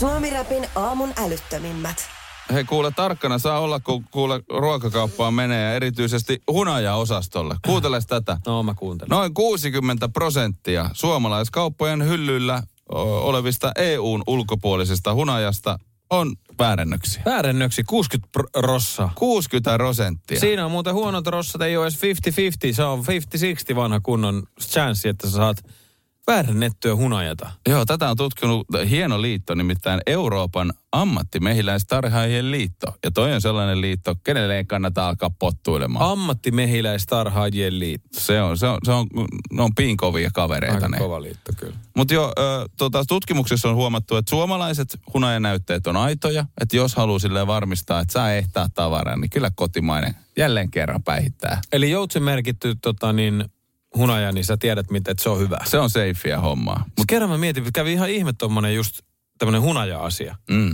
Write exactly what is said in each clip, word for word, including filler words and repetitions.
Suomi-räpin aamun älyttömimmät. Hei kuule, tarkkana saa olla, kun kuule ruokakauppaan menee ja erityisesti hunajaosastolle. Kuunteles tätä. No mä kuuntelen. Noin kuusikymmentä prosenttia suomalaiskauppojen hyllyllä olevista E U:n ulkopuolisesta hunajasta on väärennöksiä. Väärennöksi kuusikymmentä rossa. kuusikymmentä prosenttia. Siinä on muuten huonot rossat, ei ole edes viisikymmentä viisikymmentä. Se on viisikymmentä kuusikymmentä vanha kunnon chanssi, että sä saat väärennettyä hunajata. Joo, tätä on tutkinut hieno liitto, nimittäin Euroopan ammattimehiläistarhaajien liitto. Ja toi on sellainen liitto, kenelle ei kannata alkaa pottuilemaan. Ammattimehiläistarhaajien liitto. Se on, se on, se on, ne on piinkovia kavereita. Aika ne. kova liitto, kyllä. Mutta jo ö, tota, tutkimuksessa on huomattu, että suomalaiset hunajanäytteet on aitoja. Että jos haluaa silleen varmistaa, että saa ehtaa tavaraa, niin kyllä kotimainen jälleen kerran päihittää. Eli joutsen merkitty tota niin, hunaja, niin sä tiedät, mitä, että se on hyvä. Se on safea hommaa. Mut kerran mä mietin, että kävi ihan ihme tommonen just tämmönen hunaja-asia. Mm.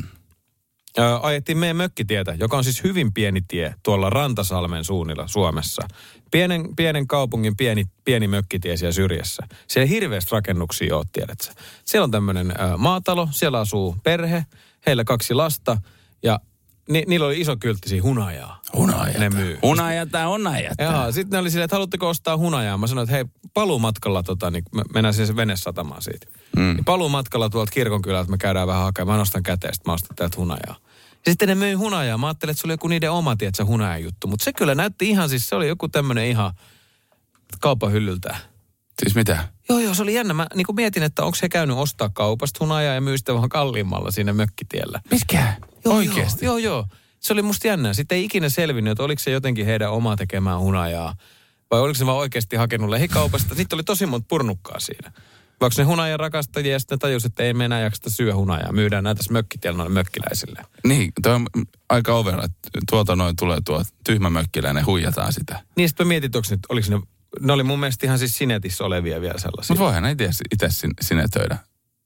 Ö, ajettiin meidän mökkitietä, joka on siis hyvin pieni tie tuolla Rantasalmen suunnilla Suomessa. Pienen, pienen kaupungin pieni, pieni mökkitie siellä syrjässä. Siellä ei hirveästi rakennuksia ole, tiedät sä. Siellä on tämmöinen ö, maatalo, siellä asuu perhe, heillä kaksi lasta ja ni, niillä oli iso kyltti siinä hunajaa. Hunajata. Ne myy. Hunajata, hunajata. Joo, sitten ne oli silleen, että haluatteko ostaa hunajaa? Mä sanoin, että hei, paluumatkalla tota, niin me mennään siis venesatamaan siitä. Mm. Niin paluumatkalla tuolta kirkonkylältä me käydään vähän hakemaan. Mä nostan käteen, sitten mä ostan täältä hunajaa. Ja sitten ne myi hunajaa. Mä ajattelin, että se oli joku niiden oma, tietsä, hunajan juttu. Mutta se kyllä näytti ihan siis, se oli joku tämmönen ihan kaupan hyllyltä. Siis mitä? Joo, joo, se oli jännä. Mä niin kuin mietin, että onko he käynyt ostaa kaupasta hunajaa ja myy sitä vähän kalliimmalla siinä mökkitiellä. Mikä? Joo, Oikeesti? Joo, joo, joo. Se oli musta jännää. Sitten ei ikinä selvinnyt, että oliko se jotenkin heidän omaa tekemään hunajaa. Vai oliko se vaan oikeasti hakenut lähikaupasta. Sitten oli tosi monta purnukkaa siinä. Vaikka ne hunajan rakastajia ja sitten ne tajusivat, että ei me enää jaksata syö hunajaa. Myydään näitä mökkitiellä noille mökkiläisille. Niin, toi on aika ovella, että tuolta noin tulee tuo tyhmä mökkiläinen, huijataan sitä. Niin sitten mä mietin, että nyt, oliko ne, ne oli mun mielestä ihan siis Sinetissä olevia vielä sellaisia. Mutta voihan ne itse sinetöidä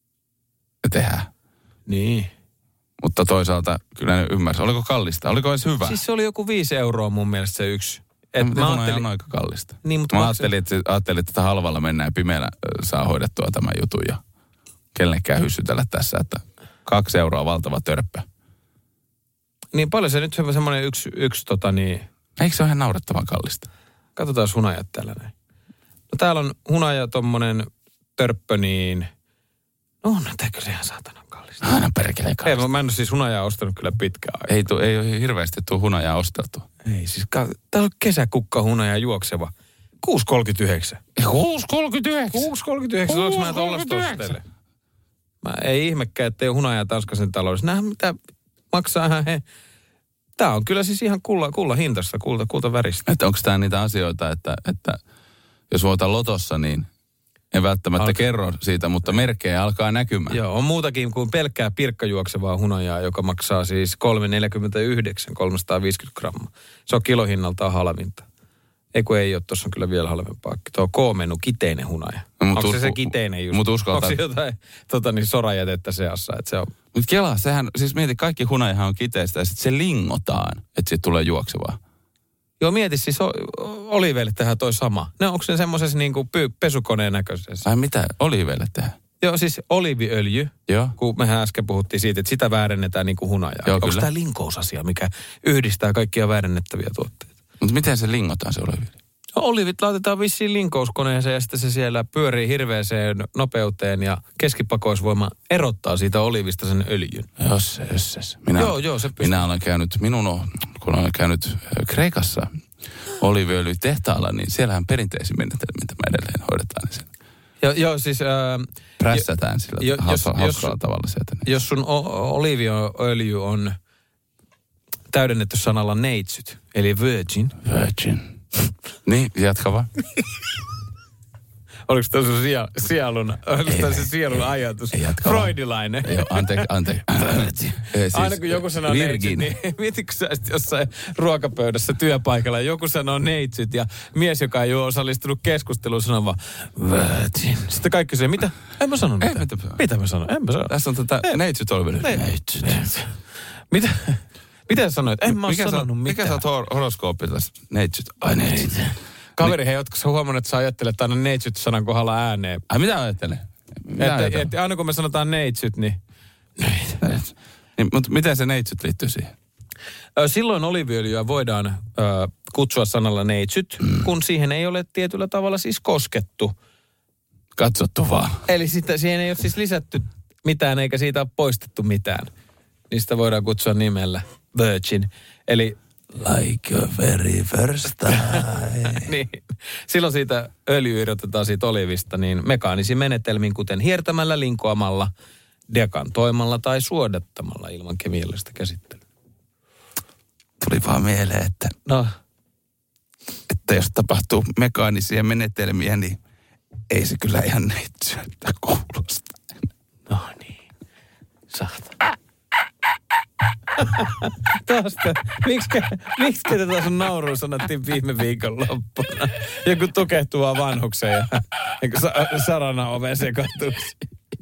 ja tehdä. Niin. Mutta toisaalta kyllä ne ymmärsi. Oliko kallista? Oliko edes hyvä? Siis se oli joku viisi euroa mun mielestä se yksi. Et no, mä ajattelin, on aika kallista. Niin, mutta mä ajattelin, että, ajattelin, että halvalla mennään ja pimeällä saa hoidettua tämän jutun ja kenellekään hyssytellä tässä, että kaksi euroa valtava törppö. Niin paljon se nyt on semmoinen yksi, yksi tota niin... Eikö se ole ihan naurettavan kallista? Katsotaan hunajat täällä näin. No täällä on hunaja tommonen törppö niin... No on tää kyllä ihan saatanan kallista. Aina perkeleen kallista. Ei, mä en ole siis hunajaa ostanut kyllä pitkään aikaa. Ei, tu, ei ole hirveästi tuu hunajaa osteltu. Ei siis, täällä on kesäkukka hunaja juokseva. kuusi kolmekymmentäyhdeksän. kuusi kolmekymmentäyhdeksän? kuusi kolmekymmentäyhdeksän, olis mä tollasta ostele? Mä ei ihmekään, ettei ole hunajaa Tanskasen taloudessa. Nähdään mitä maksaa he. Tää on kyllä siis ihan kulla, kulla hintasta, kulta, kulta väristä. Että onko tää niitä asioita, että, että jos voitaan lotossa, niin en välttämättä Alka. kerro siitä, mutta merkkejä alkaa näkymään. Joo, on muutakin kuin pelkkää pirkkajuoksevaa hunajaa, joka maksaa siis kolme neljäkymmentäyhdeksän, kolmesataaviisikymmentä grammaa. Se on kilohinnaltaan halvinta. Ei kun ei ole, tuossa on kyllä vielä halvempaa. Tuo K-menu, kiteinen hunaja. No, onko usko, se se kiteinen just? Mut uskaltaa. Onko se jotain tota, niin sorajätettä seassa, että se on... Mutta kelaa, sehän, siis mieti, kaikki hunajahan on kiteistä ja sitten se lingotaan, että siitä tulee juoksevaa. Joo, mieti siis Oliveille tehdään toi sama. Ne onko se semmoisessa niinku pesukoneen näköisessä? Ai mitä Oliveille tehdään? Joo, siis oliiviöljy, Joo. kun mehän äsken puhuttiin siitä, että sitä väärennetään niinku hunajaa. Joo, onko kyllä. tämä linkousasia, mikä yhdistää kaikkia väärennettäviä tuotteita? Mutta miten se lingotaan se oliivi? No, olivit laitetaan vissiin linkouskoneeseen ja sitten se siellä pyörii hirveäseen nopeuteen ja keskipakoisvoima erottaa siitä olivista sen öljyn. Jos se, jos se. Minä, joo, joo, se pystyy. Minä olen käynyt, minun, kun olen käynyt Kreikassa oliiviöljytehtaalla, niin siellähän perinteisin menetelmä, mitä me edelleen hoidetaan. Niin joo, joo, siis... Ää, prässätään sillä jo, hauska, jos, hauskalla jos, tavalla sieltä. Niin. Jos sun o- oliiviöljy on täydennetty sanalla neitsyt, eli virgin. Virgin. Niin, jatka vaan. Oliko tämä sun sia, sielun, oliko tämä se sielun ajatus? Freudilainen. Joo, anteeksi, anteeksi. Siis aina kun joku sanoo neitsyt, niin mietitkö sä jossain ruokapöydässä työpaikalla, joku sanoo neitsyt ja mies, joka ei ole osallistunut keskusteluun, sanoo vaan virgin. Sitten kaikki se, mitä? En mä sano mitään. Mitä, mitä mä sanon? En mä sano. Tässä on tätä neitsyt oleville. Neitsyt. Mitä? Mitä sä sanoit? En mä oo sanonut mitään. Mikä sä oot hor- horoskoopilla? Neitsyt. Ai neitsyt. Kaveri, hei, ootko sä huomannut, että sä ajattelet aina neitsyt sanan kohdalla ääneen? Ai mitä ajattelee? Että et, aina kun me sanotaan neitsyt, niin Neitsyt. Niin, mutta miten se neitsyt liittyy siihen? Silloin oliiviöljyä voidaan ö, kutsua sanalla neitsyt, mm. kun siihen ei ole tietyllä tavalla siis koskettu. Katsottu vaan. Eli sitä, siihen ei ole siis lisätty mitään eikä siitä ole poistettu mitään. Niistä voidaan kutsua nimellä virgin. Eli like a very first time. niin. Silloin siitä öljy irrotetaan siitä olivista niin mekaanisin menetelmin, kuten hiertämällä, linkoamalla, dekantoimalla tai suodattamalla ilman kemiallista käsittelyä. Tuli vaan mieleen, että, no. että jos tapahtuu mekaanisia menetelmiä, niin ei se kyllä ihan neitsyöltä kuulosta. No niin. Saatana. Tästä. Miksikä, miksikä tätä sun nauruun sanottiin viime viikon loppuna? Joku tukehtuva vanhuksen ja sa, sarana oven sekoituksi.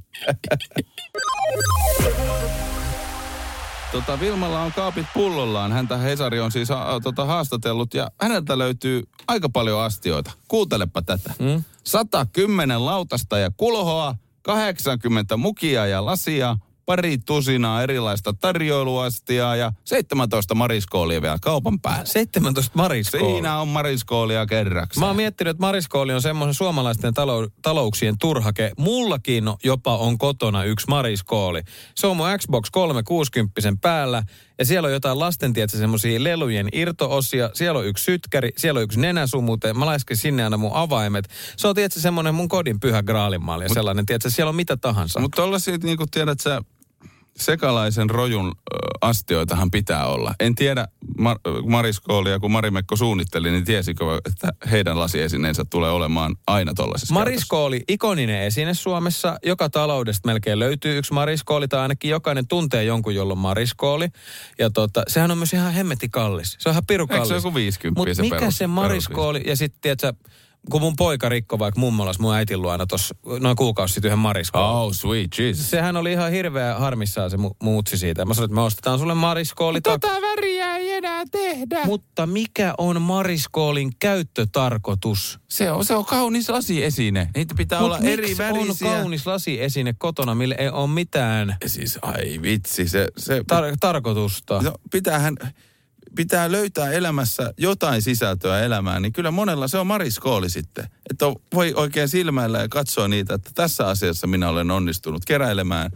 Tota, Vilmalla on kaapit pullollaan. Häntä Hesari on siis a, tota, haastatellut ja häneltä löytyy aika paljon astioita. Kuuntelepa tätä. Mm? sata kymmenen lautasta ja kulhoa, kahdeksankymmentä mukia ja lasia, pari tusinaa erilaista tarjoiluastiaa ja seitsemäntoista mariskoolia vielä kaupan päällä. seitsemäntoista mariskoolia? Siinä on mariskoolia kerrakseen. Mä oon miettinyt, että mariskooli on semmoisen suomalaisten talou- talouksien turhake. Mullakin jopa on kotona yksi mariskooli. Se on mun Xbox kolmesataakuusikymmentä päällä ja siellä on jotain lasten, tietsä, semmosia lelujen irto-osia. Siellä on yksi sytkäri, siellä on yksi nenäsumute. Mä lasken sinne aina mun avaimet. Se on, tietsä, semmoinen mun kodin pyhä graalinmaali ja sellainen, tietsä, siellä on mitä tahansa. Mutta tollasia, niin kuin tiedät sä, sekalaisen rojun ö, astioitahan pitää olla. En tiedä Mar- Mariskoolia, kun Marimekko suunnitteli, niin tiesikö, että heidän lasiesineensä tulee olemaan aina tollaisessa Mariskooli, käytössä. Ikoninen esine Suomessa. Joka taloudesta melkein löytyy yksi mariskooli, tai ainakin jokainen tuntee jonkun, jolla on mariskooli. Ja tota, sehän on myös ihan hemmetti kallis. Se on ihan piru kallis. Eikö se joku viisikymmentä Mutta se mikä perus, se mariskooli, ja sitten tiedätkö, kun mun poika rikko vaikka mummolas mun äitin luona tuossa noin kuukausi sitten yhden mariskoolin. Oh, sweet Jesus. Sehän oli ihan hirveä harmissaan se mu- muutsi siitä. Mä sanoin, että me ostetaan sulle mariskooli. Tota tak- väriä ei enää tehdä. Mutta mikä on mariskoolin käyttötarkoitus? Se on, se on kaunis lasiesine. Niitä pitää Mut olla eri värisiä. on kaunis lasiesine kotona, millä ei ole mitään Siis ai vitsi, se... se tar- tarkoitusta? No, pitäähän... pitää löytää elämässä jotain sisältöä elämään, niin kyllä monella se on mariskooli sitten. Että voi oikein silmäillä ja katsoa niitä, että tässä asiassa minä olen onnistunut keräilemään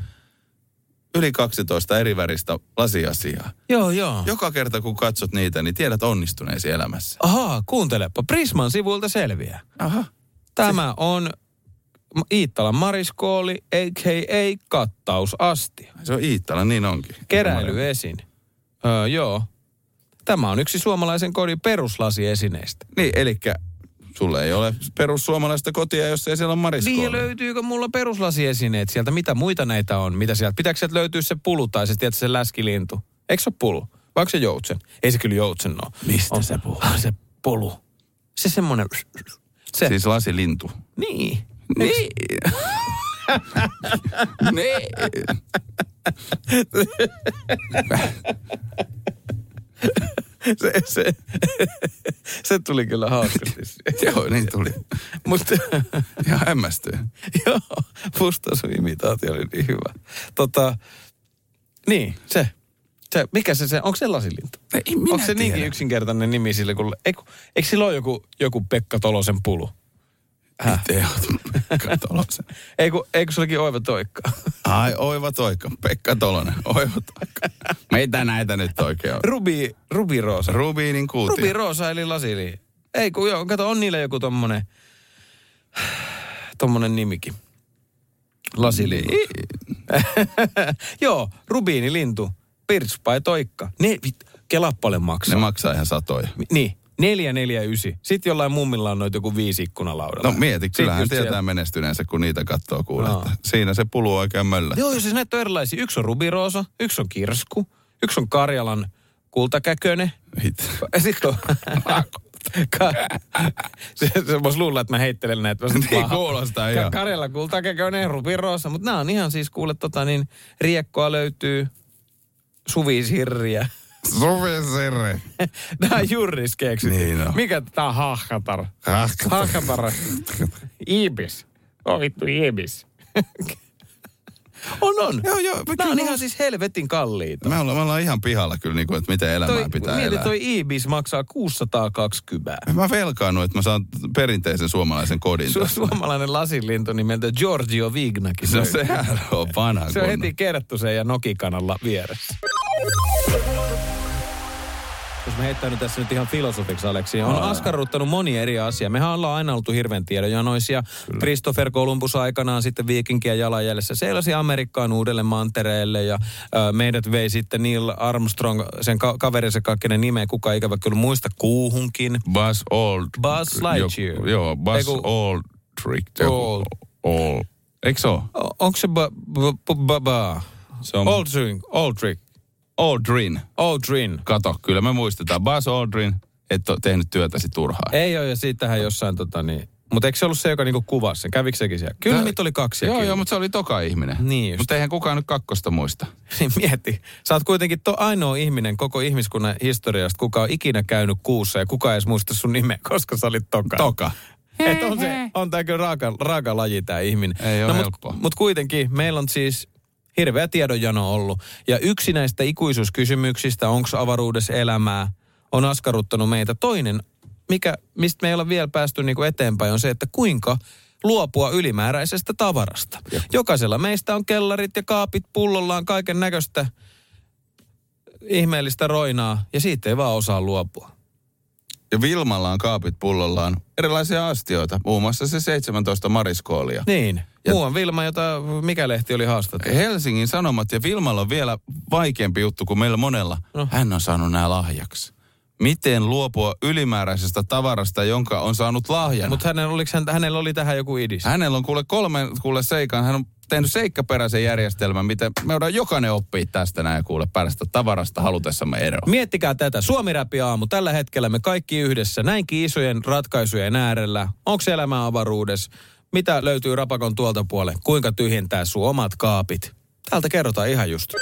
yli kaksitoista eri väristä lasiasiaa. Joo, joo. Joka kerta kun katsot niitä, niin tiedät onnistuneesi elämässä. Ahaa, kuuntelepa. Prisman sivuilta selviää. Aha. Tämä se... on Iittalan mariskooli, a k a kattausastia. Se on Iittala, niin onkin. Keräilyesin. Öö, joo. Tämä on yksi suomalaisen kodin peruslasiesineistä. Niin, eli sulle ei ole perussuomalaista kotia, jos ei siellä ole mariskooli. Niin, löytyykö mulla peruslasiesineet sieltä? Mitä muita näitä on? Mitä sieltä? Pitääkö sieltä löytyä se pulu tai se, tiedätkö, se läskilintu? Eikö se ole pulu? Vai onko se joutsen? Ei se kyllä joutsen ole. Mistä on se pulu? Se pulu. Se semmoinen... Se. Siis lasilintu. Niin. Niin. Niin. Se, se, se tuli kyllä hauskasti. Joo, niin tuli. Mutta ihan hämmästyin. Joo, musta sun imitaatio oli niin hyvä. Tota, niin, se. se mikä se se, onko se lasilintu? Ei minä Onko se tiedä. niinkin yksinkertainen nimi sille, kun, eikö, eikö sillä ole joku, joku Pekka Tolosen pulu? Häh? Miten oot Pekka Tolosen? Eikö, eikö sullakin Oiva Toikka? Ai, Oiva Toikka. Pekka Tolonen, Oiva Toikka. Mitä näitä nyt oikein on? Rubi, Rubi Roosa. Rubiinin kuuti. Rubi Roosa eli lasili. Ei kun joo, kato, on niillä joku tommonen, tommonen nimikin. Lasili. Joo, rubiinilintu. Pirtspai Toikka. Ne, vit, kelaa paljon maksaa. Ne maksaa ihan satoja. Niin. Neljä, neljä, ysi. Sitten jollain mummilla on noita joku viisi ikkunalaudalla. No mieti, kyllähän tietää siellä menestyneensä, kun niitä katsoo kuulee. No. Siinä se pulu oikein möllä. Joo, siis näitä on erilaisia. Yksi on rubiroosa, yksi on kirsku, yksi on Karjalan kultakäkönen. Hit. Sitten on... Ka- se, se voisi luulla, että mä heittelen näitä. Niin kuulostaa, joo. Karjalan kultakäkönen, rubiroosa. Mutta nämä on ihan siis, kuule, tota niin, riekkoa löytyy, suvisirriä. Suvisirri. Nämä on Jurris keksitty. Niin on. Mikä tää on hahkatar? Hahkatar. Hahkatar. Ibis. Oh vittu, ibis. On, on. Joo, joo. Nämä on ihan siis helvetin kalliita. Me ollaan, me ollaan ihan pihalla kyllä, niin kuin, että miten elämää toi, pitää mieti, elää. toi Ibis maksaa kuusisataakaksikymmentä. Mä velkaannut, että mä saan perinteisen suomalaisen kodin Su- tästä. Suomalainen lasinlintu nimeltä Giorgio Vignakin. No sehän on vanha Se on kunnon. heti Kerttusen ja Nokikanalla vieressä. Jos me heittänyt tässä nyt ihan filosofiksi, Aleksi, on Aa. askarruttanut moni eri asia. Mehän ollaan aina oltu hirveän tiedonjanoisia. Christopher Columbus aikanaan sitten viikinkien jalanjäljessä seilasi Amerikkaan uudelle mantereelle ja ö, meidät vei sitten Neil Armstrong, sen ka- kaverinsa kakkinen nimeä, kuka ikävä kyllä muista, kuuhunkin. Buzz Old. Buzz Lightyear. Jo, joo, Buzz Eiku, Aldrich. Old. All. Eikö se ole? O- onko se ba, ba, ba, ba, ba. Se on Aldrin, Aldrin, Aldrin. Aldrin. Kato, kyllä me muistetaan. Buzz Aldrin, et ole tehnyt työtäsi turhaan. Ei ole, ja siitähän jossain tota niin. Mutta eikö se ollut se, joka niinku kuvasi sen? Kävikö sekin siellä? Kyllä Tää- niitä oli kaksi. Joo, joo, mutta se oli toka ihminen. Niin just. Mutta eihän kukaan nyt kakkosta muista. Niin mieti, sä oot kuitenkin to ainoa ihminen koko ihmiskunnan historiasta, kuka on ikinä käynyt kuussa ja kuka ei edes muista sun nimeä, koska sä olit toka. Toka. Et on, se, on tää kyllä raaka, raaka laji tää ihminen. Ei ole no, helppoa. Mutta mut kuitenkin meillä on siis hirveä tiedonjano ollut. Ja yksi näistä ikuisuuskysymyksistä, onko avaruudessa elämää, on askarruttanut meitä. Toinen, mikä, mistä me ei olla vielä päästy niinku eteenpäin, on se, että kuinka luopua ylimääräisestä tavarasta. Ja. Jokaisella meistä on kellarit ja kaapit pullollaan, kaiken näköistä ihmeellistä roinaa, ja siitä ei vaan osaa luopua. Ja Vilmalla on kaapit pullollaan erilaisia astioita. Muun muassa se seitsemäntoista mariskoolia. Niin. Ja- Muuan Vilma, jota mikä lehti oli haastatellut. Helsingin Sanomat ja Vilmalla on vielä vaikeampi juttu kuin meillä monella. No. Hän on saanut nämä lahjaksi. Miten luopua ylimääräisestä tavarasta, jonka on saanut lahjana? Mutta hänellä, oliko hän, hänellä oli tähän joku idis? Hänellä on kuule kolme kuule seikan. Hän on tehnyt seikkaperäisen järjestelmän, miten me voidaan jokainen oppia tästä näin ja kuule päästä tavarasta halutessamme eroon. Miettikää tätä. Suomi-räpi aamu. Tällä hetkellä me kaikki yhdessä näinkin isojen ratkaisujen äärellä. Onko elämä avaruudessa? Mitä löytyy rapakon tuolta puolen? Kuinka tyhjentää sun omat kaapit? Täältä kerrotaan ihan just.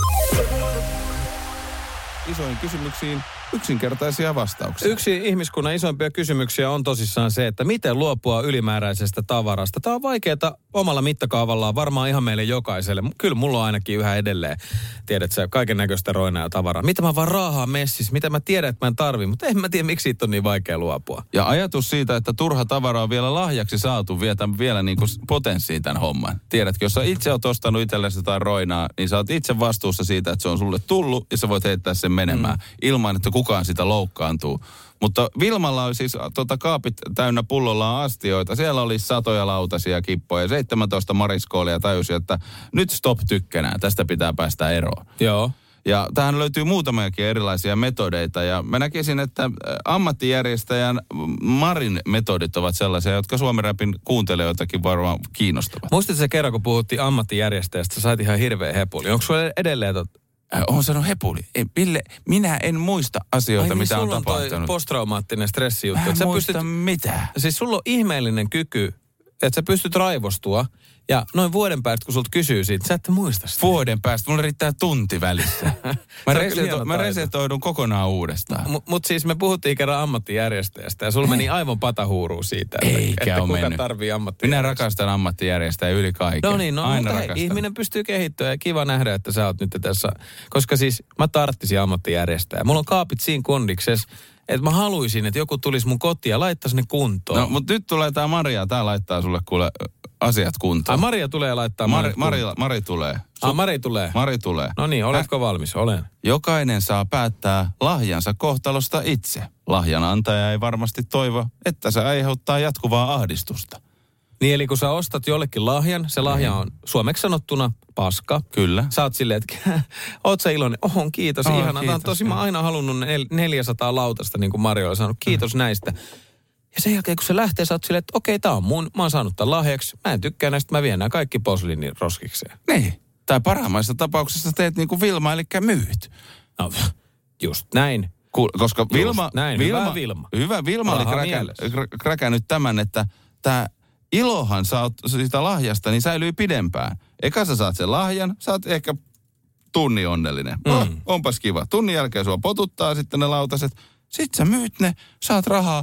Isoihin kysymyksiin yksinkertaisia vastauksia. Yksi ihmiskunnan isoimpia kysymyksiä on tosissaan se, että miten luopua ylimääräisestä tavarasta. Tämä on vaikeaa omalla mittakaavallaan, varmaan ihan meille jokaiselle. Kyllä mulla on ainakin yhä edelleen, tiedät sä, kaiken näköistä roinaa ja tavaraa. Mitä mä vaan raahaan messissä, mitä mä tiedän, että mä en tarvi, mutta en mä tiedä, miksi siitä on niin vaikea luopua. Ja ajatus siitä, että turha tavara on vielä lahjaksi saatu, vietä vielä niin kuin potenssiin tämän homman. Tiedätkö, jos sä itse oot ostanut itsellesi jotain roinaa, niin sä oot itse vastuussa siitä, että se on sulle tullut ja sä voit heittää sen menemään mm. ilman, että kukaan sitä loukkaantuu. Mutta Vilmalla on siis tota, kaapit täynnä pullollaan astioita. Siellä oli satoja lautasia kippoja, seitsemäntoista mariskoolia ja tajusi, että nyt stop tykkänään, tästä pitää päästä eroon. Joo. Ja tähän löytyy muutamiakin erilaisia metodeita ja mä näkisin, että ammattijärjestäjän Marin metodit ovat sellaisia, jotka Suomi-räpin kuuntelijoitakin varmaan kiinnostavat. Muistatko se kerran, kun puhuttiin ammattijärjestäjästä, sä sait ihan hirveä hepuli. Onko sulla edelleen tot... Äh, on sanonut hepuli. Ei, Ville, minä en muista asioita, Ai, mitä niin, on sulla on tapahtunut. toi posttraumaattinen stressijuttu. Mä en Että sä muista pystyt, mitään. siis sulla on ihmeellinen kyky, että sä pystyt raivostua. Ja noin vuoden päästä, kun sulta kysyy siitä, sä et muista sitä. Vuoden päästä. Mulla riittää tunti välissä. Mä, Se on kyllä reseto, hieno mä taito. resetoidun kokonaan uudestaan. Mutta mut siis me puhuttiin kerran ammattijärjestäjästä ja sulla meni aivan patahuuruun siitä, että, Eikä että ole kuka mennyt. tarvii ammattijärjestäjää. Minä rakastan ammattijärjestäjää yli kaiken. No niin, no, Aina mutta hei, rakastan. ihminen pystyy kehittyä ja kiva nähdä, että sä oot nyt tässä. Koska siis mä tarttisin ammattijärjestäjää. Mulla on kaapit siinä kondiksessa, että mä haluaisin, että joku tulisi mun kotiin ja laittaisi ne kuntoon. No, mutta nyt tulee tää Maria. Tää laittaa sulle kuule asiat kuntoon. Ai Maria tulee laittaa Mari, mulle Mari, kuntoon. Mari tulee. Ah, Mari tulee. Mari tulee. No niin, oletko valmis? Olen. Jokainen saa päättää lahjansa kohtalosta itse. Lahjan antaja ei varmasti toivo, että se aiheuttaa jatkuvaa ahdistusta. Niin eli kun sä ostat jollekin lahjan, se lahja on suomeksi sanottuna paska. Kyllä. Sä oot silleen, että oot sä iloinen? Ohon, kiitos, Oh, ihana. Tämä on kiitos, tosi, mä oon aina halunnut nel- neljäsataa lautasta, niin kuin Mario on sanonut. Kiitos mm. näistä. Ja sen jälkeen, kun se lähtee, sä oot silleen, että okei, tää on mun, mä oon saanut tämän lahjaksi. Mä en tykkää näistä, mä vien nämä kaikki posliinin roskikseen. Niin. Tai parhaimmassa tapauksessa teet niin kuin Vilma, eli myyt. No, just näin. Ku, koska Just Vilma... näin, hyvä Vilma. Hyvä Vilma oli Raha kräkä, mielessä. krä- kräkännyt tämän, että tämä ilohan saat siitä lahjasta, niin säilyy pidempään. Eka sä saat sen lahjan, sä oot ehkä tunni onnellinen. Mm. Oh, onpas kiva. Tunnin jälkeen sua potuttaa sitten ne lautaset. Sitten sä myyt ne, saat rahaa.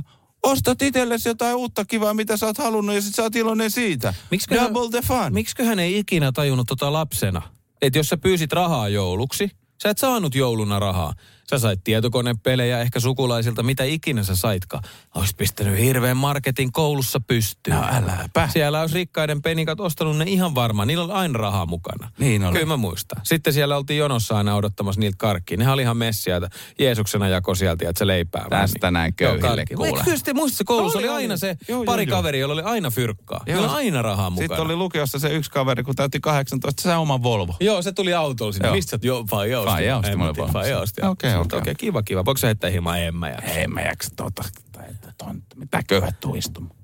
ostat itsellesi jotain uutta kivaa, mitä sä oot halunnut, ja sit sä oot iloinen siitä. Miksiköhän, Double the fun. Miksiköhän ei ikinä tajunnut tota lapsena? Että jos sä pyysit rahaa jouluksi, sä et saanut jouluna rahaa. Sä sait tietokonepelejä ehkä sukulaisilta, mitä ikinä sä saitkaan. Oisit pistänyt hirveän marketin koulussa pystyyn. No äläpä. Siellä olisi rikkaiden penikat ostanut ne ihan varmaan. Niillä oli aina rahaa mukana. Niin oli. Kyllä mä muistan. Sitten siellä oltiin jonossa aina odottamassa niiltä karkkiin. Nehän oli ihan messiä. Jeesuksena jako sieltä, että se leipää. Tästä näin köyhille kuule. Kyllä sitten muistat, koulussa oli, oli aina se joo, pari joo, kaveri, jolla oli aina fyrkkaa. Jolla oli aina rahaa mukana. Sitten oli lukiossa se yksi kaveri, kun täytti kahdeksantoista, se oma Volvo. Joo, se tuli autolla sinne. Mistä sä oot? Joo, vai osti. Vai osti, mulle Volvo. Vai osti. Okei, okei. Okei, kiva, kiva. Voiko sä heittää hieman en mä jaksa? En mä jaksa tuota. Mitä köyhät tuu istumaan.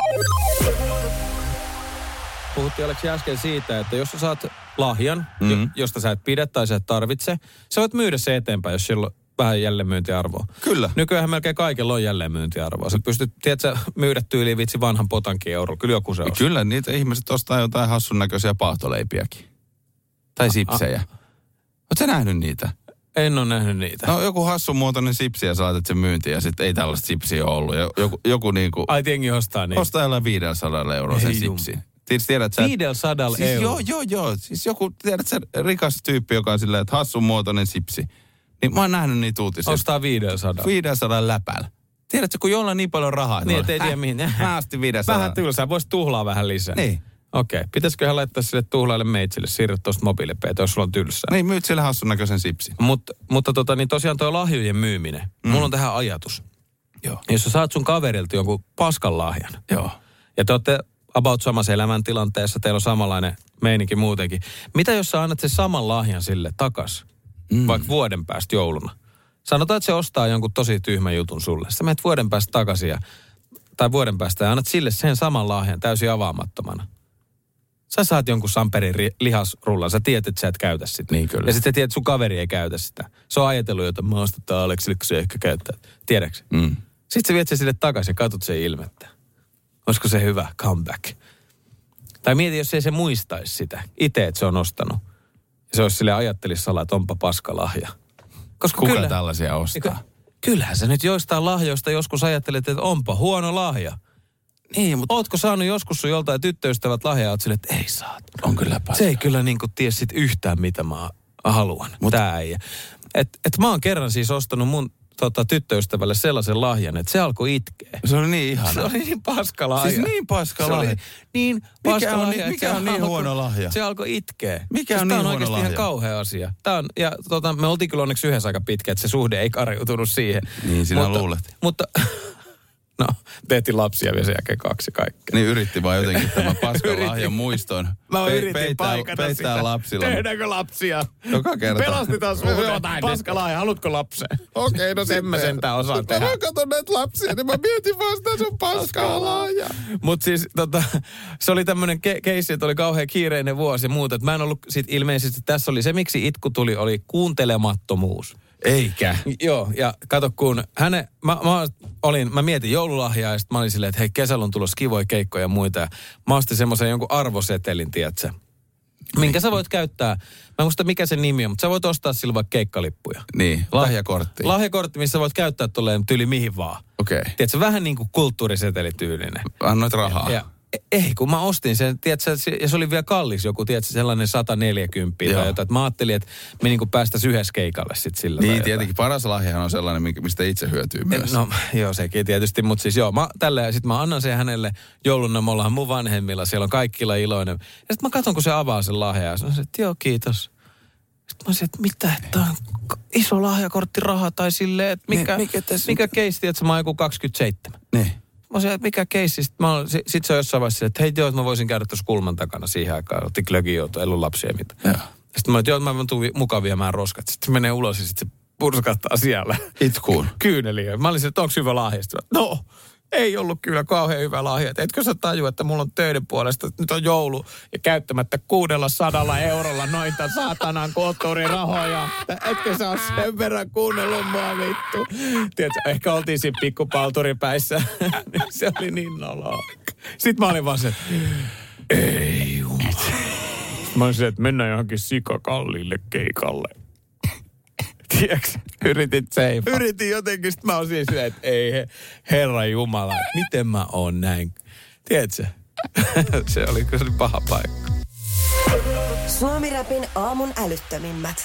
Puhuttiin Aleksi äsken siitä, että jos sä saat lahjan, Mm-hmm. josta sä et pidä tai sä et tarvitse, sä voit myydä se eteenpäin, jos sillä on vähän jälleenmyyntiarvoa. Kyllä. Nykyään melkein kaikilla on jälleenmyyntiarvoa. Sä pystyt, tiedätkö, myydä tyyliin vitsi vanhan potankin eurolla. Kyllä joku se on. Kyllä, niitä ihmiset ostaa jotain hassun näköisiä paahtoleipiäkin. Tai sipsejä. Oot sä nähnyt niitä? En ole nähnyt niitä. No joku hassun muotoinen sipsi ja sä laitat sen myyntiin ja sitten ei tällaista sipsiä ole ollut. Ja joku, joku niinku... Ai tienkin ostaa niitä. Ostaa jollain viisisataa euroa sen sipsi. Tiedät sä... viisisataa siis euroa? Joo, joo, joo. Siis joku, tiedät sä, rikas tyyppi, joka on silleen, että hassun muotoinen sipsi. Niin mä oon nähnyt niitä uutisia. Ostaa viisisataa. viisisataa läpällä. Tiedätkö, kun jollain niin paljon rahaa. Niin, et ei tiedä mihin. Mä asti viisisataa. Vähän tylsää. Voisi tuhlaa vähän lisää. Niin. Okei. Pitäisiköhän laittaa sille tuhlaille meitsille, siirrä tuosta mobiilipeitä, jos sulla on tylsää. Niin, myyt sille hassun näköisen sipsin. Mut, mutta tota, niin tosiaan tuo lahjojen myyminen. Mm. Mulla on tähän ajatus. Joo. Jos sä saat sun kaverilta jonkun paskan lahjan. Joo. Ja te olette about samassa elämäntilanteessa, teillä on samanlainen meininki muutenkin. Mitä jos sä annat sen saman lahjan sille takas, mm. vaikka vuoden päästä jouluna? Sanotaan, että se ostaa jonkun tosi tyhmän jutun sulle. Sä menet vuoden päästä takaisin ja, tai vuoden päästä ja annat sille sen saman lahjan täysin avaamattomana. Sä saat jonkun Samperin ri- lihasrullan, sä tiedät, että sä et käytä sitä. Niin kyllä. Ja sitten sä tiedät, että sun kaveri ei käytä sitä. Se on ajatellut, että mä ostetaan Aleksille, kun se ehkä käyttää. Tiedätkö? Mm. Sitten sä viet sen sille takaisin ja katsot sen ilmettä. Olisiko se hyvä comeback? Tai mieti, jos ei se muistaisi sitä. Itse, että se on ostanut. Ja se olisi sille ajattelisi salaa, että onpa paska lahja. Koska Kuka kyllä, tällaisia ostaa? Kyllähän sä nyt joistain lahjoista joskus ajattelet, että onpa huono lahja. Niin, mutta... Ootko saanut joskus sun joltain tyttöystävät lahjaa, oot sille, että ei saat. On kyllä paska. Se ei kyllä niin kuin tiedä sit yhtään, mitä mä haluan. Mut... Tää ei. Et, et mä oon kerran siis ostanut mun tota, tyttöystävälle sellaisen lahjan, että se alkoi itkeä. Se oli niin ihana. Se oli niin paska lahja. Siis niin paska se lahja. Oli niin paska mikä on, lahja, mikä se on niin alkoi, huono lahja? Se alkoi itkeä. Mikä siis on tää niin on huono oikeasti lahja? ihan kauhea asia. Tää on, ja tota, me oltiin kyllä onneksi yhdessä aika pitkä, että se suhde ei karjutunut siihen. Niin sinä mutta, luulet. Mutta... No, tehtiin lapsia vielä sen jälkeen kaksi kaikkea. Niin yritti vaan jotenkin tämän paskan lahjan muiston. Mä Pe- yritin peittää, paikata peittää sitä. lapsilla. Tehdäänkö lapsia? Joka kerta. Pelastetaan suhde. Paska lahja, haluatko lapsen? Okei, no sen mä sentään osaan tehdä. Mä katson näitä lapsia, niin mä mietin vaan sitä sun paskaa lahjaa. Mut siis tota, se oli tämmönen ke- keissi, että oli kauhean kiireinen vuosi ja muuta. Että mä en ollut sit ilmeisesti, tässä oli se, miksi itku tuli, oli kuuntelemattomuus. Eikä. Joo, ja kato kun hänen, mä, mä, olin, mä mietin joululahjaa ja sitten mä olin silleen, että hei, kesällä on tulossa kivoja keikkoja ja muita. Ja mä ostin semmoisen jonkun arvosetelin, tiedätkö? Minkä sä voit käyttää, mä en muista mikä sen nimi on, mutta sä voit ostaa sillä vaikka keikkalippuja. Niin, lahjakortti. Lahjakortti, missä voit käyttää tolleen tyyli mihin vaan. Okei. Okay. Tiedätkö, vähän niin kuin kulttuurisetelityylinen. Annoit rahaa. Ja, ei, kun mä ostin sen, tiedätkö, ja se oli vielä kallis joku, tiedätkö, sellainen sata neljäkymmentä tai jotain. Että mä ajattelin, että me niin kuin päästäisiin yhdessä keikalle sitten sillä. Niin, tietenkin paras lahjahan on sellainen, mistä itse hyötyy myös. No joo, sekin tietysti, mutta siis joo, mä, tällä ja sitten mä annan sen hänelle jouluna, me ollaan mun vanhemmilla, siellä on kaikilla iloinen. Ja sitten mä katson, kun se avaa sen lahjaa, ja sanoin, että joo, kiitos. Sitten mä olisin, että mitä, että on iso lahjakorttiraha tai silleen, että mikä, niin, mikä, tässä... mikä keisti, että mä oon joku kaksikymmentäseitsemän. Niin. Mä olisin, että mikä keissi, sitten sit se on jossain vaiheessa, että hei joo, että mä voisin käydä tuossa kulman takana siihen aikaan, otti glögi joutua, ei ollut lapsia mitään. Joo. Sitten mä olin, että joo, mä voin tulla mukaan viemään roskat. Sitten se menee ulos ja sitten se purskattaa siellä. Itkuun. Kyyneliä. Mä olisin, että onko hyvä lahja? Sitten mä, no, ei ollut kyllä kauhean hyvä lahja. Että etkö sä tajua, että mulla on töiden puolesta, että nyt on joulu ja käyttämättä kuudella sadalla eurolla noita saatanan kulttuurirahoja. Etkö sä ole sen verran kuunnellut mua vittu? Tiedätkö, ehkä oltiin siinä pikkupalturipäissä. Se oli niin noloa. Sitten mä olin vaan se, ei jumala. Mä olisin, että mennään johonkin sikakalliille keikalle. Tiedätkö, yritit seipaa. Yritin jotenkin. Sitten mä oon siinä silleen, että ei he, herra jumala, miten mä oon näin. Tiedätkö? Se oli kyllä paha paikka. Suomi-rapin aamun älyttömimmät.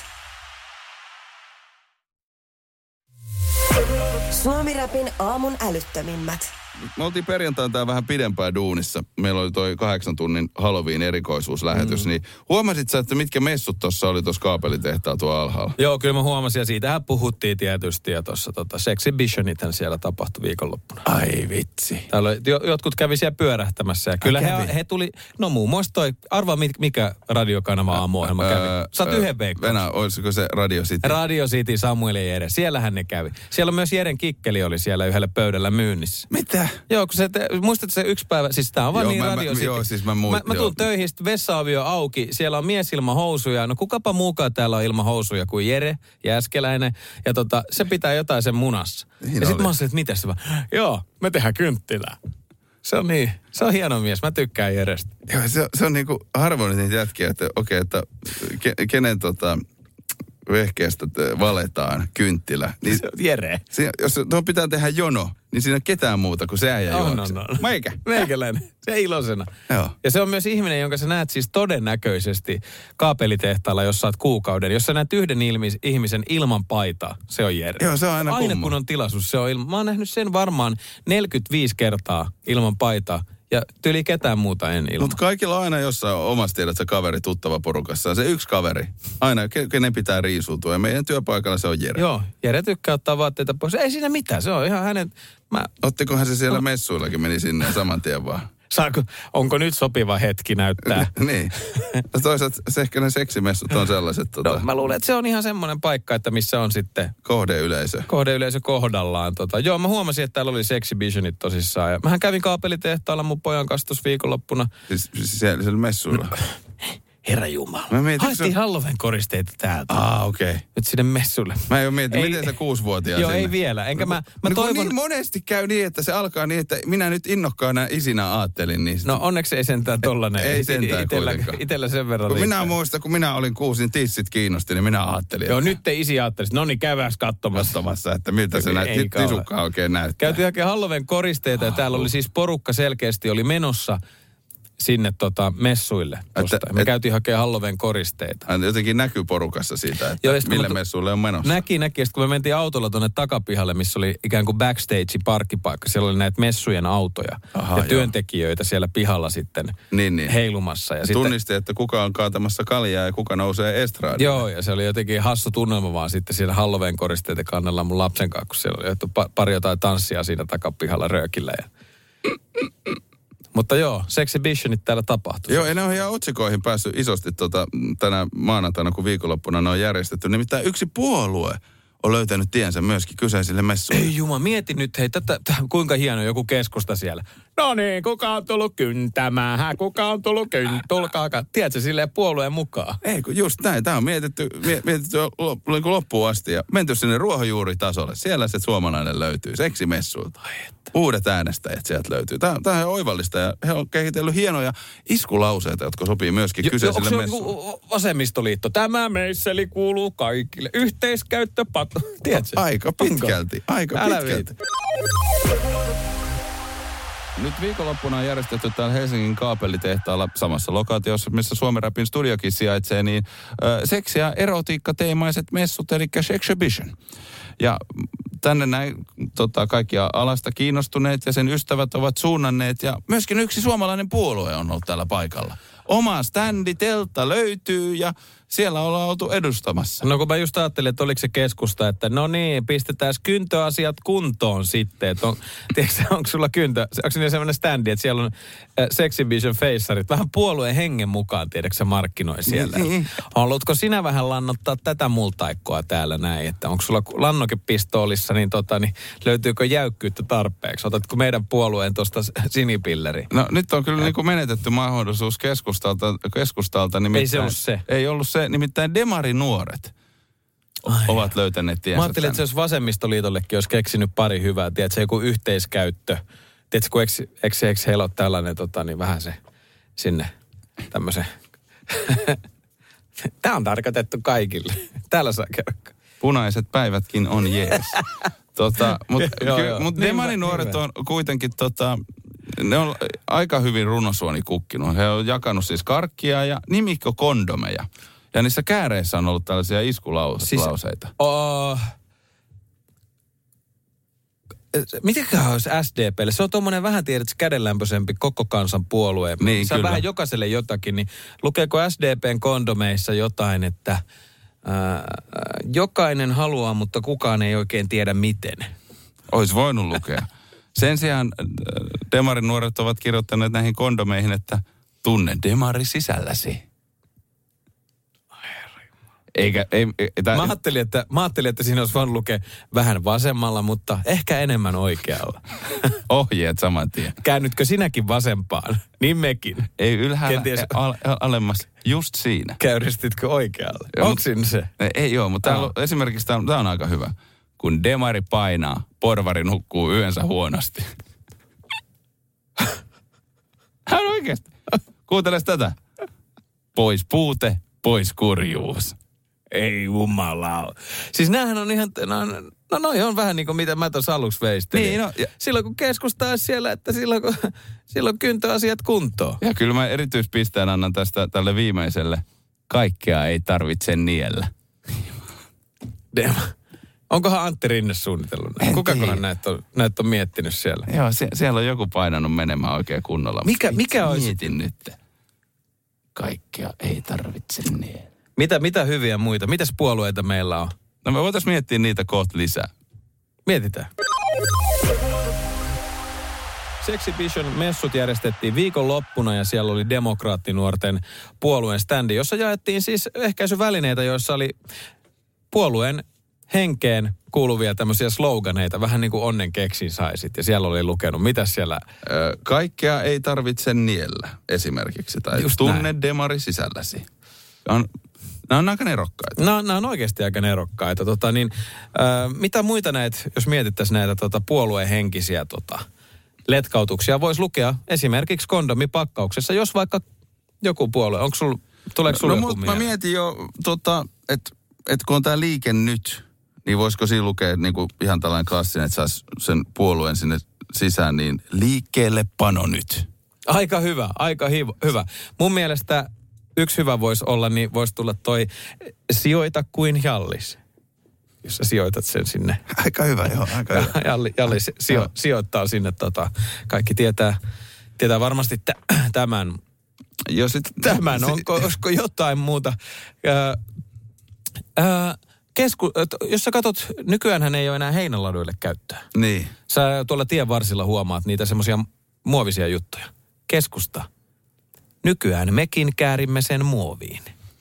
Suomi-rapin aamun älyttömimmät. Me oltiin perjantaina tää vähän pidempään duunissa. Meillä oli toi kahdeksan tunnin Halloween erikoisuuslähetys. Mm. Niin huomasit sä, että mitkä messut tuossa oli tuossa kaapelitehtaalla tuolla alhaalla? Joo, kyllä mä huomasin ja siitähän puhuttiin tietysti. Ja tuossa tota, Sexhibitionithän siellä tapahtui viikonloppuna. Ai vitsi. Täällä oli, jotkut kävi siellä pyörähtämässä ja kyllä he, he tuli, no muun muassa toi, arvaa mikä radiokanava aamuohjelma kävi. Saat öö, yhden veikkauksen. Venä, olisiko se Radio City? Radio City, Samuel ja Jere, siellähän ne kävi. Siellä on myös Jeren kikkeli oli siellä yhdellä pöydällä myynnissä. Mitä? Joo, kun se, te, muistatko se yksi päivä, siis tää on vaan joo, niin mä, Radio mä, City. Joo, siis mä muut, Mä, mä tuun töihin, vessa-avio auki, siellä on mies ilman housuja. No kukapa muukaan täällä on ilman housuja kuin Jere Jääskeläinen. Ja tota, se pitää jotain sen munassa. Niin ja sit mä oon että miten se vaan, joo, me tehdään kynttilää. Se on niin, se on hieno mies, mä tykkään Jerestä. Joo, se, se on niinku harvoin niitä jätkiä, että okei, okay, että ke, kenen tota vehkeestä valetaan kynttilä. Niin, se on Jere. Se, jos tuohon pitää tehdä jono, niin siinä on ketään muuta kuin se äijä oh, juokse. No, no. Meikä. Meikäläinen. Se ilosena. Joo. Ja se on myös ihminen, jonka sä näet siis todennäköisesti kaapelitehtaalla, jos sä oot kuukauden. Jos sä näet yhden ilmis, ihmisen ilman paitaa, se on Jere. Joo, se on aina Aina kumma. kun on tilaisuus, se on ilman. Mä oon nähnyt sen varmaan neljäkymmentäviisi kertaa ilman paitaa. Ja tyli ketään muuta en ilman. Mutta kaikilla on aina jossain omassa tiedät se kaveri tuttava porukassa. Se yksi kaveri. Aina, kenen pitää riisuutua. Ja meidän työpaikalla se on Jere. Joo, Jere tykkää ottaa vaatteita pois. Ei siinä mitään, se on ihan hänen... Mä... Ottikohan se siellä messuillakin, meni sinne saman tien vaan. Saako, onko nyt sopiva hetki näyttää? Niin. Toisaalta se ehkä ne seksimessut on sellaiset... Tota, no, mä luulen, että se on ihan semmoinen paikka, että missä on sitten... Kohdeyleisö. Kohdeyleisö kohdallaan. Tota. Joo, mä huomasin, että täällä oli Sexhibitionit tosissaan. Ja mähän kävin kaapelitehtaalla mun pojan kanssa tuossa viikonloppuna. Siis, siis siellä, siellä messuilla? No. Herra Jumala. Haettiin se... Halloween koristeita täältä. Ah, okei. Okay. Nyt sinne messulle. Mä en ole miettinyt, miten se kuusivuotiaan Joo, sinne. ei vielä. Enkä mä, mä no, toivon... niin monesti käy niin, että se alkaa niin, että minä nyt innokkaana isinä ajattelin niistä. No onneksi ei sentään tollanen. Ei sentään itellä, kuitenkaan. Itellä sen verran kun riittää. minä muistan, kun minä olin kuusi, niin tissit kiinnosti, niin minä ajattelin. Joo, nyt te isi ajattelisi, no niin käydääs katsomassa. Katsomassa, että miltä se näyt, tisukka oikein näyttää. Käytiin hakemaan Halloween koristeita ja täällä oli siis porukka selkeästi oli menossa sinne tota messuille. Että, Me et, käytiin hakemaan Halloween koristeita. Jotenkin näkyy porukassa siitä, että joo, mille messuille on menossa. Näki, näki. Ja sitten kun me mentiin autolla tuonne takapihalle, missä oli ikään kuin backstage-parkkipaikka. Siellä oli näitä messujen autoja. Aha, ja joo. työntekijöitä siellä pihalla sitten niin, niin. heilumassa. Ja ja tunnisti, sitten, että kuka on kaatamassa kaljaa ja kuka nousee estraadille. Joo, ja se oli jotenkin hassu tunnelma vaan sitten siellä Halloween koristeita kannella mun lapsen kanssa, kun siellä oli pari jotain tanssia siinä takapihalla röökillä. Ja... Mutta joo, Sexhibitionit täällä tapahtui. Joo, ja ne on ihan otsikoihin päässyt isosti tota, tänä maanantaina, kun viikonloppuna ne on järjestetty. Nimittäin yksi puolue on löytänyt tiensä myöskin kyseisille messuille. Ei juma, mieti nyt, hei, tätä, tätä, kuinka hieno joku keskusta siellä. No niin, kuka on tullut kyntämään, kuka on tullut kyntämään, tulkaa, tiedätkö, silleen puolueen mukaan. Ei, kun just näin, tämä on mietitty, mietitty loppuun asti ja menty sinne ruohonjuuritasolle. Siellä se suomalainen löytyy, seksimessuilta. Uudet äänestäjät sieltä löytyy. Tämä, tämä on oivallista ja he on kehitellyt hienoja iskulauseita, jotka sopii myöskin jo, kyseisille jo, messuille. Vasemmistoliitto, tämä meisseli kuuluu kaikille. Yhteiskäyttöpatto. Tiedätkö? Aika pitkälti, aika Älä pitkälti. Viit. Nyt viikonloppuna on järjestetty täällä Helsingin kaapelitehtaalla samassa lokaatiossa, missä Suomen Rapin studiokin sijaitsee, niin äh, seksi- ja erotiikkateemaiset messut, eli Sexhibition. Ja tänne näin tota, kaikki alasta kiinnostuneet ja sen ystävät ovat suunnanneet ja myöskin yksi suomalainen puolue on ollut täällä paikalla. Oma standi, teltta löytyy ja siellä ollaan oltu edustamassa. No kun mä just ajattelin, että oliko se keskusta, että no niin, pistetään kyntöasiat kuntoon sitten. Että on, tiedätkö, onko sulla kyntö, onko siinä sellainen standi, että siellä on äh, Sexhibition feissarit, vähän puolueen hengen mukaan, tiedätkö sä markkinoi siellä. Niin. Haluatko sinä vähän lannottaa tätä multaikkoa täällä näin, että onko sulla lannokepistoolissa, niin, tota, niin löytyykö jäykkyyttä tarpeeksi? Otatko meidän puolueen tuosta sinipilleri? No nyt on kyllä niin kuin menetetty mahdollisuus keskustalta, keskustalta nimittäin. Ei se ollut se. Ei ollut se. Nimittäin demarinuoret Ai ovat löytäneet tiensä. Mä ajattelin, että se olisi vasemmistoliitollekin olisi keksinyt pari hyvää. Tiedätkö, joku yhteiskäyttö. Tiedätkö, kun eikö, eikö heillä ole tällainen, tota, niin vähän se sinne tämmöisen. Tämä on tarkoitettu kaikille. Täällä saa käydä. punaiset päivätkin on jees. tota, Mutta mut Niin, demarinuoret niin on kuitenkin, tota, ne on aika hyvin runosuoni kukkinut. He on jakanut siis karkkia ja nimikkokondomeja. Ja niissä kääreissä on ollut tällaisia iskulauseita. Siis, oh, mitenköhän olisi S D P:lle? Se on tuommoinen vähän tiedät kädenlämpöisempi koko kansan puolue. Niin, se on kyllä. vähän jokaiselle jotakin. Niin lukeeko S D P:n kondomeissa jotain, että ää, jokainen haluaa, mutta kukaan ei oikein tiedä miten? Ois voinut lukea. Sen sijaan demarin nuoret ovat kirjoittaneet näihin kondomeihin, että tunne demari sisälläsi. Eikä, ei, ei, tää... mä, ajattelin, että, mä ajattelin, että siinä olisi voinut lukea vähän vasemmalla, mutta ehkä enemmän oikealla. Ohjeet saman tien. Käännytkö sinäkin vasempaan? Niin mekin. Ei ylhäällä, Kenties... al, alemmas, just siinä. Käyristitkö oikealle? Joo, onko siinä se? Ei, ei joo, mutta täällä on, esimerkiksi tämä on, on aika hyvä. Kun demari painaa, porvari nukkuu yönsä huonosti. Hän on oikeasti. Kuunteles tätä. Pois puute, pois kurjuus. Ei jumala. Siis näähän on ihan, no, no noi on vähän niin kuin mitä mä tuossa aluksi veistelin. Niin, no, ja... Silloin kun keskustaa siellä, että silloin kun silloin kyntöasiat kuntoon. Ja kyllä mä erityispisteen annan tästä tälle viimeiselle. Kaikkea ei tarvitse niellä. Dema. Onkohan Antti Rinne suunnitellut? Kukakohan näitä on, näitä on miettinyt siellä? Joo, sie, siellä on joku painanut menemään oikein kunnolla. Mikä, mikä olisi? Mietin nyt. Kaikkea ei tarvitse niellä. Mitä, mitä hyviä muita? Mitäs puolueita meillä on? No me voitaisiin miettiä niitä kohta lisää. Mietitään. Sexhibition messut järjestettiin viikonloppuna ja siellä oli demokraattinuorten puolueen standi, jossa jaettiin siis ehkäisyvälineitä, joissa oli puolueen henkeen kuuluvia tämmöisiä sloganeita, vähän niin kuin onnen keksin saisit. Ja siellä oli lukenut, mitä siellä... Öö, kaikkea ei tarvitse niellä esimerkiksi. Tai just tunne näin. Demari sisälläsi. On, nämä on aika nerokkaita. No, nämä on oikeasti aika nerokkaita. Tota, niin, ö, mitä muita näitä, jos mietittäisiin näitä tota, puolueen henkisiä tota, letkautuksia, voisi lukea esimerkiksi kondomipakkauksessa, jos vaikka joku puolue. Onko sul, tuleeko sulle no, joku no, mieleen? mä mietin jo, tota, että et kun on tämä liike nyt, niin voisiko siinä lukea niin kuin ihan tällainen klassinen, että saisi sen puolueen sinne sisään, niin liikkeelle pano nyt. Aika hyvä, aika hiv- hyvä. Mun mielestä yksi hyvä voisi olla, niin voisi tulla toi sijoita kuin Jallis. Jos sä sijoitat sen sinne. Aika hyvä, joo, aika hyvä. Jalli, Jallis sijo, sijoittaa sinne, tota, kaikki tietää, tietää varmasti t- tämän. Jo, sit, Tämän, onko, olisiko jotain muuta? Ää, ää, kesku, jos sä katot, nykyäänhän ei ole enää heinäladuille käyttöä. Niin. Sä tuolla tien varsilla huomaat niitä semmoisia muovisia juttuja. Keskusta. Nykyään mekin käärimme sen muoviin.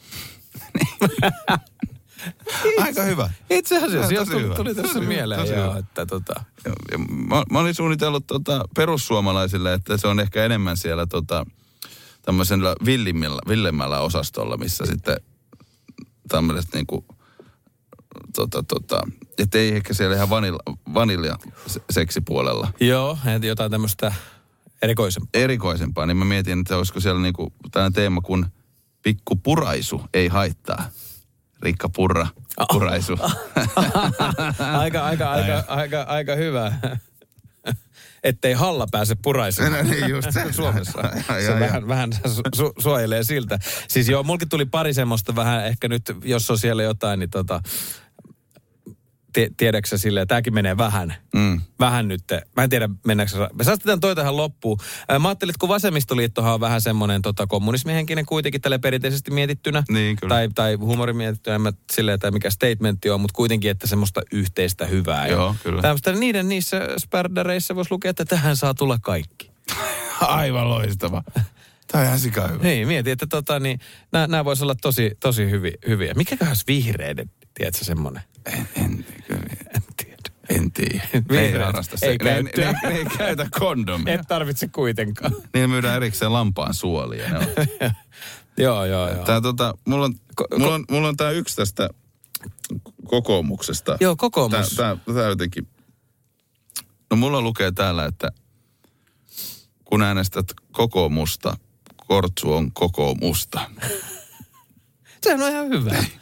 Aika hyvä. Itse asiassa, jos Tosi tuli, hyvä. tuli tässä Tosi mieleen, hyvä, tosi joo, hyvä. että tota... Ja mä, mä olin suunnitellut tota perussuomalaisille, että se on ehkä enemmän siellä tota, tämmöisellä villimmällä, villemmällä osastolla, missä sitten tämmöiset niinku, tota, tota, että ei ehkä siellä ihan vanilla, vanilja seksipuolella. Joo, että jotain tämmöistä erikoisempaa. Erikoisempaa, niin mä mietin, että olisiko siellä niinku tällainen teema kuin pikku puraisu ei haittaa. Rikka Purra, puraisu. aika, aika, aika, aika, aika hyvä. Ettei halla pääse puraisemaan. No niin, just se. Suomessa. Ja, ja, Se ja. vähän, vähän su, suojelee siltä. Siis joo, mulkin tuli pari semmoista vähän, ehkä nyt, jos on siellä jotain, niin tota... Tiedätkö silleen, tämäkin menee vähän. Mm. Vähän nyt. Mä en tiedä, mennäänkö... Me saastetaan toi tähän loppuun. Mä ajattelin, että kun vasemmistoliittohan on vähän semmoinen tota, kommunismihenkinen kuitenkin tälle perinteisesti mietittynä. Niin, kyllä. Tai, tai huumorimietittynä, en mä silleen, tai mikä statementti on, mutta kuitenkin, että semmoista yhteistä hyvää. Joo, kyllä. Tämmöistä niiden niissä spärdäreissä voisi lukea, että tähän saa tulla kaikki. Aivan loistava. Tämä on ihan sika hyvä. Niin, mieti, että tota, niin, nämä voisi olla tosi, tosi hyviä, hyviä. Mikäköhän vihreiden, tiedätkö semmoinen? En, en, En tiedä. en tiedä. Vihreät Ei harrasta se. ei Ne, käyttöä. ne, ne ei käytä kondomia. Et tarvitse kuitenkaan. Niillä myydään erikseen lampaan suolia. Ne on. Joo, joo, joo. Tää, tota, mulla, on, Ko- mulla, on, mulla on tää yksi tästä kokoomuksesta. Joo, kokoomus. Tää, tää, tää jotenkin... No mulla lukee täällä, että kun äänestät kokoomusta, kortsu on kokoomusta. Sehän on ihan hyvä.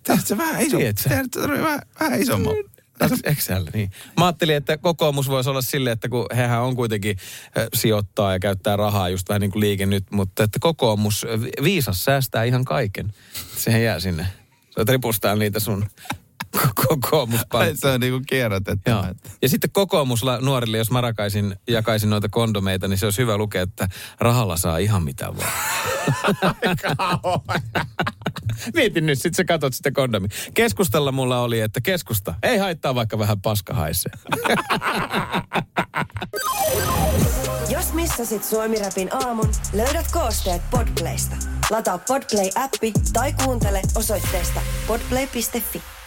Tehdään se vähän iso. Tehdään se vähän, vähän isomman. Excel, niin. Mä ajattelin, että kokoomus voisi olla silleen, että kun hehän on kuitenkin sijoittaa ja käyttää rahaa just vähän niin kuin Liike Nyt, mutta että kokoomus, viisas säästää ihan kaiken. Sehän jää sinne. Sä ripustaa niitä sun kokoomuspalveluja. Se on niinku kierrätetty. Ja sitten kokoomus nuorille, jos mä rakaisin, jakaisin noita kondomeita, niin se olisi hyvä lukea, että rahalla saa ihan mitä vaan. Mietin nyt, sit sä katot sitä kondomi. Keskustalla mulla oli, että keskusta ei haittaa, vaikka vähän paska haisee. Jos missasit Suomi-rapin aamun, löydät koosteet Podplaysta. Lataa Podplay-appi tai kuuntele osoitteesta podplay piste fi.